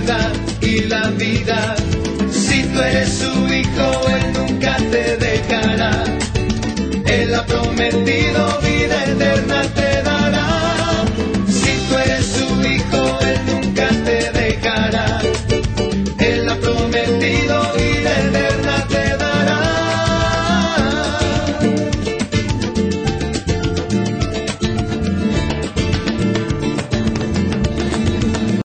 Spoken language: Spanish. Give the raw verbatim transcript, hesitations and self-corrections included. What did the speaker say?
verdad y la vida. Si tú eres su hijo, Él nunca te dejará. Él ha prometido vida eterna.